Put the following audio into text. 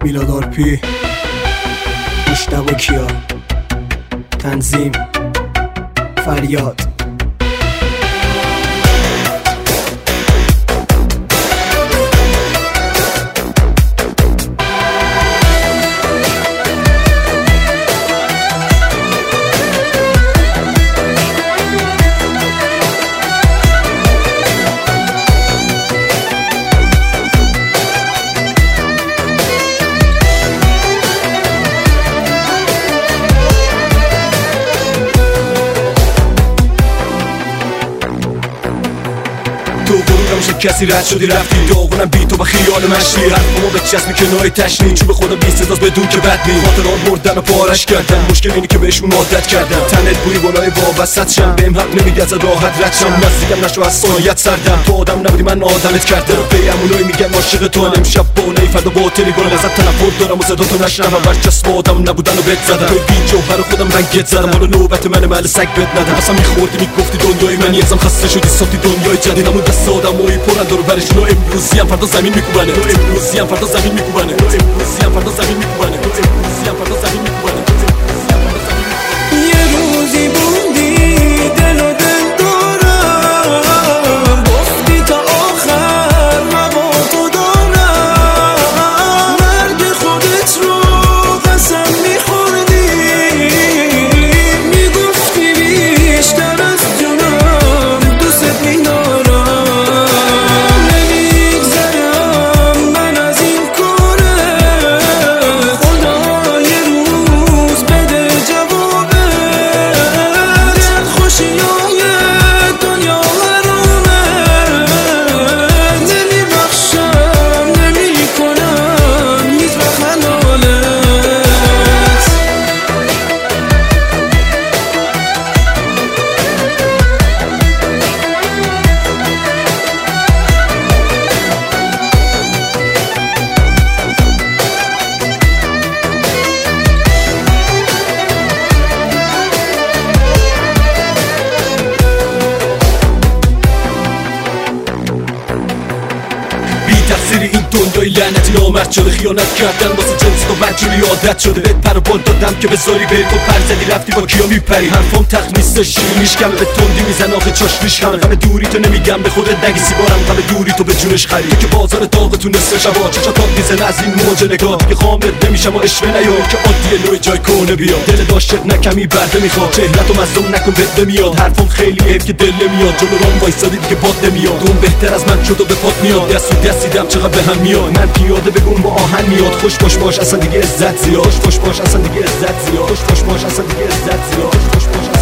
میلاد آرپی، مشتبه کیا، تنظیم فریاد. تو غرورم شد کسی رد شدی رفتی، داغونم بی تو و خیال مشتی، حرفمو به چسبی کنای تشنی، چوب خدا بی صداست بدون که بد نی، خاطرات مردن و پارش کردم، مشکل اینی که بهشون عادت کردم، تنت بوی بالای وابستت شم، بهم حق نمیدی از راحت رد شم، نزدیکم نشو از سایت سردم، تو آدم نبودی من آدمت کردم، بیامونایی میگن عاشق تو، امشب بالای فردا باطلی برو ازت تنفر دارم و صداتو نشنوم، برچسب آدم نبودن و بد زدم، توی بی جوهر خودم رنگت زدم، حالا نوبت منه محل سگ بد ندم، اصلا میخوردی میگفتی دنیای منی، ازم خسته شدی ساختی دنیای جدید، اما دست آدمایی پرن دور برش، نو امروزی هم فردا زمین میکوبنه، نو امروزی هم فردا زمین میکوبنه، نو امروزی هم فردا زمین میکوبنه، نو امروزی هم فردا زمین میکوبنه. یه روزی بودی دل و دل دارم، گفتی تا آخر هوا تو دارم، مرگ خودت رو قسم میخوردی، میگفتی بیشتر از جونم دوست میدارم، نمیگذرم من از این کاره، خدا یه روز بده جوابه، خوشیای دنیا حرامه، نمیبخشم نمیکنم هیچ وقت حلالت. تقصیری این دنیای لعنتی نامرد شده، خیانت کردن واسه جنس تو بدجوری عادت شده، بهت پر و بال دادم که بذاری به تو پر زدی رفتی با کیا میپری، حرفام تخت نیست شیرینیش کمه، به تندی میزن آخه چاشنیش خمه، غم دوری تو نمیگم به خودت نگی سیگارم، غم دوری تو به جونش خری، تو که بازار داغ تو نصف شبا چشاتات میزنه از این موج نگاه، دیگه خامت نمیشم و اشوه نیا که عادیه نوع جای کنه بیا، دل داشتت نکمی برده میخواد، چهرتو مظلوم نکن بد نمیاد، حرفام خیلی حیف که دل نمیاد، جلو رام وایسادی دیگه باد نمیاد، اون بهتر از من شد و به پات میاد، دست و دستیدم چقدر به هم میاد، من پیاده بگون با آهن میاد، خوش باش اصلا دیگه عزت زیاد، خوش باش اصلا دیگه عزت زیاد، خوش باش اصلا دیگه عزت زیاد، خوش باش